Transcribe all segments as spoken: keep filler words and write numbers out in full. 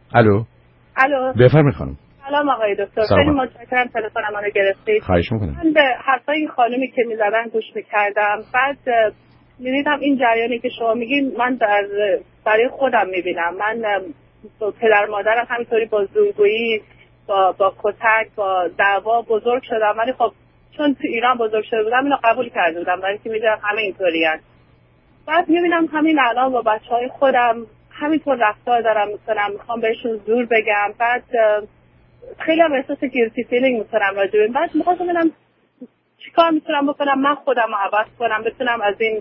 الو الو بفرمایید خانم. سلام آقای دکتر، خیلی متشکرم تلفنم رو گرفتید. خواهش میکنم. من به حرفای این خانمی که میزدن گوش میکردم، بعد میدیدم این جریانی که شما میگین من در برای خودم میبینم. من با پدر مادرم همینطوری با زورگویی، با با کتک، با دعوا بزرگ شدم، ولی خب چون تو ایران بزرگ شده بودم اینو قبول کرده بودم، ولی که میدونم همه اینطوری هست. بعد میبینم همین الان با بچه های خودم همینطور رفتار دارم میکنم، میخوام بهشون زور بگم، بعد خیلی هم احساس گیلتی فیلینگ میکنم راجع به. بعد میخواستم ببینم چیکار میتونم بکنم من خودم رو عوض کنم، بتونم از این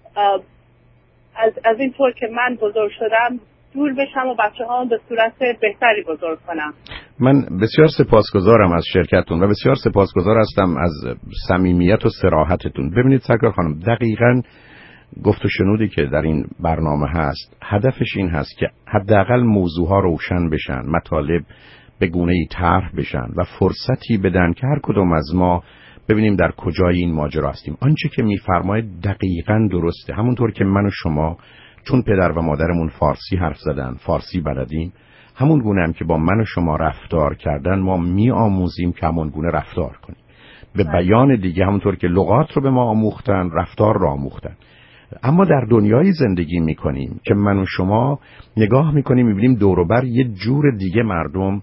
از از این طور که من بزرگ شدم دور بشم و بچه ها به صورت بهتری بزرگ کنم. من بسیار سپاسگزارم از شرکتتون و بسیار سپاسگزار هستم از صمیمیت و صراحتتون. ببینید سرکار خانم، دقیقاً گفت و شنودی که در این برنامه هست هدفش این هست که حداقل موضوعها روشن بشن، مطالب به گونه‌ای طرح بشن و فرصتی بدن که هر کدوم از ما ببینیم در کجای این ماجرا هستیم. آنچه که میفرمایید دقیقاً درسته. همونطور که من و شما چون پدر و مادرمون فارسی حرف زدن، فارسی بلدیم، همون گونه هم که با من و شما رفتار کردن ما می آموزیم که همون گونه رفتار کنیم. به بیان دیگه همونطور که لغات رو به ما آموختن، رفتار رو آموختن. اما در دنیای زندگی میکنیم که من و شما نگاه میکنیم میبینیم دور و بر یه جور دیگه مردم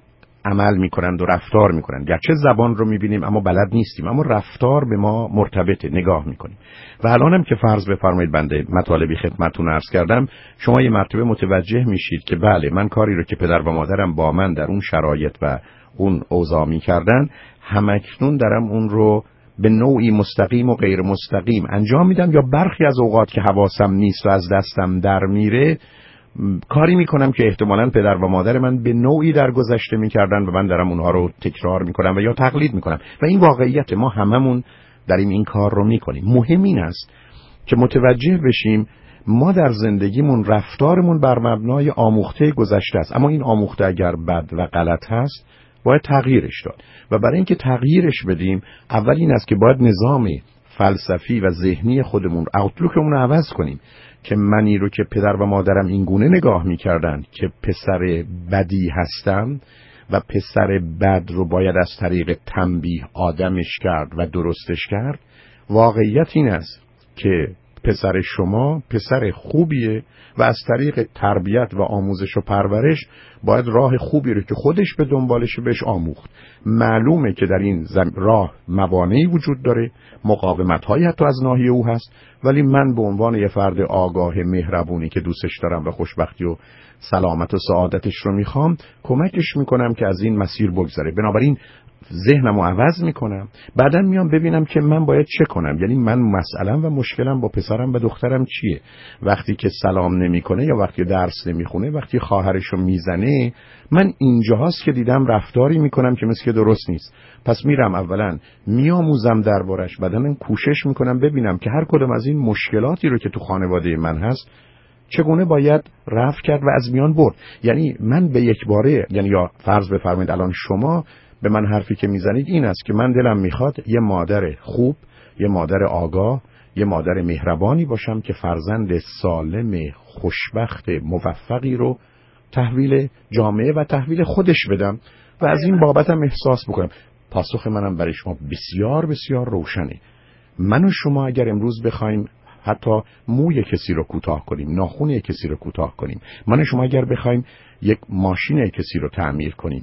عمل میکنند و رفتار میکنند. گرچه زبان رو میبینیم اما بلد نیستیم، اما رفتار به ما مرتبطه، نگاه میکنیم. و الانم که فرض بفرمایید بنده مطالبی خدمتتون عرض کردم، شما یه مرتبه متوجه میشید که بله من کاری رو که پدر و مادرم با من در اون شرایط و اون اوضاع میکردن همکنون دارم اون رو به نوعی مستقیم و غیر مستقیم انجام میدم، یا برخی از اوقات که حواسم نیست و از دستم در میره کاری میکنم که احتمالاً پدر و مادر من به نوعی در گذشته میکردن و من دارم اونها رو تکرار میکنم و یا تقلید میکنم و این واقعیت. ما هممون داریم این کار رو میکنیم. مهم این است که متوجه بشیم ما در زندگیمون رفتارمون بر مبنای آموخته گذشته است، اما این آموخته اگر بد و غلط هست باید تغییرش داد و برای اینکه تغییرش بدیم اول این است که باید نظام فلسفی و ذهنی خودمون، اوتلوکمون رو عوض کنیم که منی رو که پدر و مادرم این گونه نگاه می‌کردن که پسر بدی هستم و پسر بد رو باید از طریق تنبیه آدمش کرد و درستش کرد، واقعیت این است که پسر شما پسر خوبیه و از طریق تربیت و آموزش و پرورش باید راه خوبی رو که خودش به دنبالش بهش آموخت. معلومه که در این راه موانعی وجود داره، مقاومت‌هایی حتی از ناحیه او هست، ولی من به عنوان یه فرد آگاه مهربونی که دوستش دارم و خوشبختی و سلامت و سعادتش رو میخوام کمکش میکنم که از این مسیر بگذره. بنابراین ذهنمو عوض میکنم، بعدن میام ببینم که من باید چه کنم. یعنی من مسئله‌ام و مشکلم با پسرم و دخترم چیه؟ وقتی که سلام نمیکنه یا وقتی درس نمیخونه، وقتی خواهرشو میزنه، من اینجاست که دیدم رفتاری میکنم که مثل که درست نیست. پس میرم اولا میآموزم دربارش، بعدن کوشش میکنم ببینم که هر کدوم از این مشکلاتی رو که تو خانواده من هست چگونه باید رفع کرد و از میان برد. یعنی من به یک باره، یعنی یا فرض بفرمایید الان شما به من حرفی که میزنید این است که من دلم میخواد یه مادر خوب، یه مادر آگاه، یه مادر مهربانی باشم که فرزند سالم، خوشبخت، موفقی رو تحویل جامعه و تحویل خودش بدم و از این بابتم احساس بکنم. پاسخ منم برای شما بسیار بسیار روشنه. من و شما اگر امروز بخوایم حتی موی کسی رو کوتاه کنیم، ناخن کسی رو کوتاه کنیم، من و شما اگر بخوایم یک ماشین کسی رو تعمیر کنیم،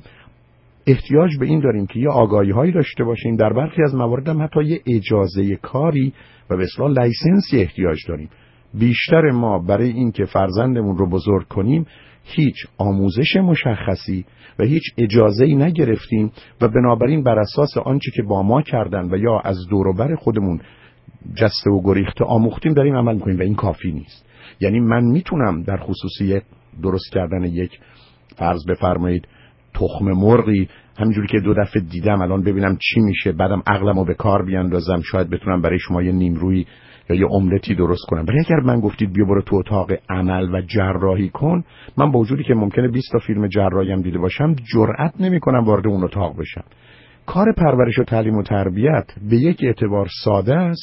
احتیاج به این داریم که یه آگاهی هایی داشته باشیم. در برخی از موارد هم حتی یه اجازه کاری و به اصطلاح لایسنسی احتیاج داریم. بیشتر ما برای این که فرزندمون رو بزرگ کنیم هیچ آموزش مشخصی و هیچ اجازه‌ای نگرفتیم و بنابراین بر اساس آنچه که با ما کردن و یا از دور و بر خودمون جسته و گریخته آموختیم داریم عمل می‌کنیم و این کافی نیست. یعنی من میتونم در خصوصیت درست کردن یک فرض بفرمایید تخم مرغی همینجوری که دو دفعه دیدم الان ببینم چی میشه، بعدم عقلمو به کار بیاندازم، شاید بتونم برای شما یه نیمرویی یا یه املتی درست کنم. ولی اگر من گفتید بیا برو تو اتاق عمل و جراحی کن، من با وجودی که ممکنه بیست تا فیلم جراحی هم دیده باشم جرئت نمی‌کنم وارد اون اتاق بشم. کار پرورش و تعلیم و تربیت به یک اعتبار ساده است،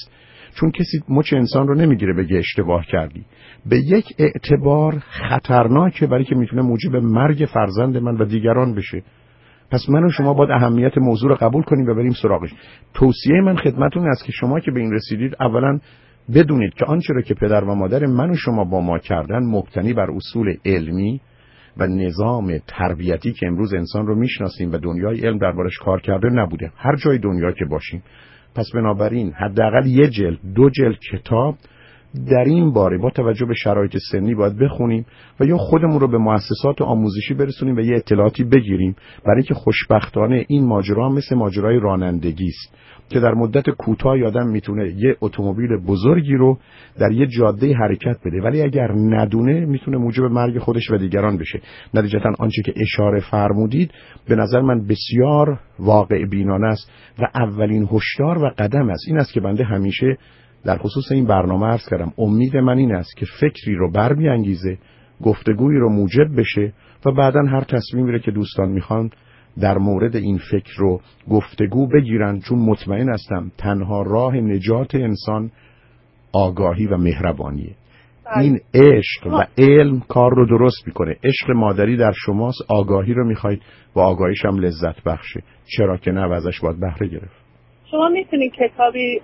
چون کسی مچ انسان رو نمیگیره بگه اشتباه کردی. به یک اعتبار خطرناکه، برای که میتونه موجب مرگ فرزند من و دیگران بشه. پس من و شما باید اهمیت موضوع رو قبول کنیم و بریم سراغش. توصیه من خدمتتون است که شما که به این رسیدید، اولا بدونید که آنچه را که پدر و مادر من و شما با ما کردن مبتنی بر اصول علمی و نظام تربیتی که امروز انسان رو میشناسیم و دنیای علم دربارش کار کرده نبوده، هر جای دنیا که باشیم. پس بنابراین حداقل یه جلد دو جلد کتاب در این باره با توجه به شرایط سنی باید بخونیم و یا خودمون رو به مؤسسات آموزشی برسونیم و یه اطلاعاتی بگیریم، برای اینکه خوشبختانه این ماجرا مثل ماجرای رانندگی است که در مدت کوتاه آدم میتونه یه اتومبیل بزرگی رو در یه جاده حرکت بده، ولی اگر ندونه میتونه موجب مرگ خودش و دیگران بشه. نتیجتا آنچه که اشاره فرمودید به نظر من بسیار واقع بینانه است و اولین هشدار و قدم است. این است که بنده همیشه در خصوص این برنامه عرض کردم، امید من این است که فکری رو برمیانگیزه، گفتگویی رو موجب بشه و بعداً هر تصمیمی رو که دوستان میخوان در مورد این فکر رو گفتگو بگیرن، چون مطمئن هستم تنها راه نجات انسان آگاهی و مهربانیه. این عشق و علم کار رو درست میکنه. عشق مادری در شماست، آگاهی رو میخواید و آگاهیش هم لذت بخشه، چرا که نه و ازش باید بهره گرفت. شما میتونید کتابی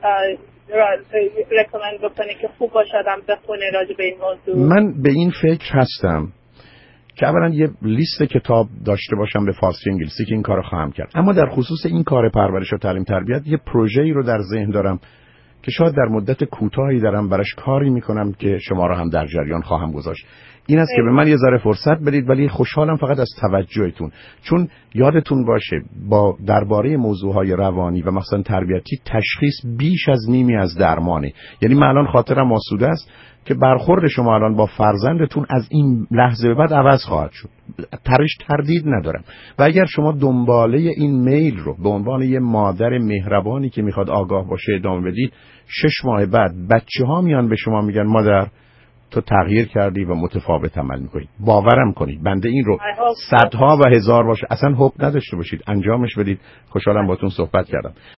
رکامند بکنی که خوب باشه آدم بخونه راجع به این موضوع؟ من به این فکر هستم که اولا یه لیست کتاب داشته باشم به فارسی انگلیسی که این کارو خواهم کرد، اما در خصوص این کار پرورش و تعلیم تربیت یه پروژه‌ای رو در ذهن دارم که شاید در مدت کوتاهی دارم براش کاری میکنم که شما رو هم در جریان خواهم گذاشت. این است که به من یه ذره فرصت بدید، ولی خوشحالم فقط از توجهتون، چون یادتون باشه با درباره موضوعهای روانی و مثلا تربیتی تشخیص بیش از نیمی از درمانه. یعنی من الان خاطرم آسوده است که برخورد شما الان با فرزندتون از این لحظه به بعد عوض خواهد شد، ترش تردید ندارم. و اگر شما دنباله این میل رو به عنوان یه مادر مهربانی که میخواد آگاه باشه ادامه بدید، شش ماه بعد بچه ها میان به شما میگن مادر تو تغییر کردی و متفاوت عمل میکنی. باورم کنید بنده این رو صدها و هزار باشه اصلا حب نداشته باشید، انجامش بدید. خوشحالم باتون صحبت کردم.